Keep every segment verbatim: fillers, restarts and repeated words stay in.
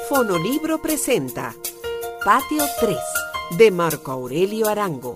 Fonolibro presenta Patio tres, de Marco Aurelio Arango.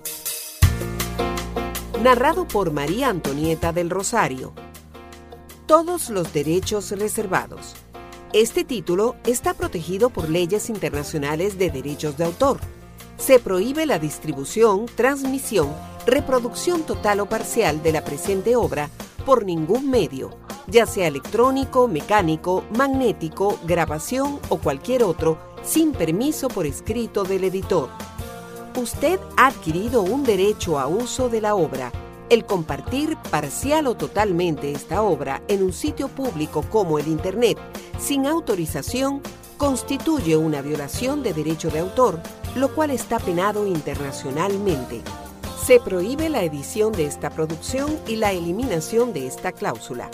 Narrado por María Antonieta del Rosario. Todos los derechos reservados. Este título está protegido por leyes internacionales de derechos de autor. Se prohíbe la distribución, transmisión, reproducción total o parcial de la presente obra por ningún medio, ya sea electrónico, mecánico, magnético, grabación o cualquier otro, sin permiso por escrito del editor. Usted ha adquirido un derecho a uso de la obra. El compartir parcial o totalmente esta obra en un sitio público como el Internet, sin autorización, constituye una violación de derecho de autor, lo cual está penado internacionalmente. Se prohíbe la edición de esta producción y la eliminación de esta cláusula.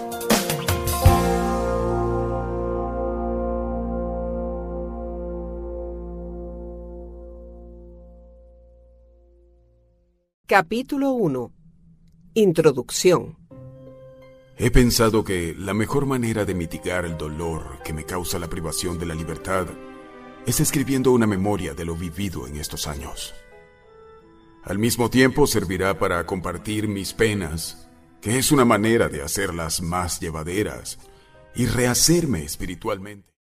Capítulo uno. Introducción. He pensado que la mejor manera de mitigar el dolor que me causa la privación de la libertad es escribiendo una memoria de lo vivido en estos años. Al mismo tiempo servirá para compartir mis penas, que es una manera de hacerlas más llevaderas y rehacerme espiritualmente.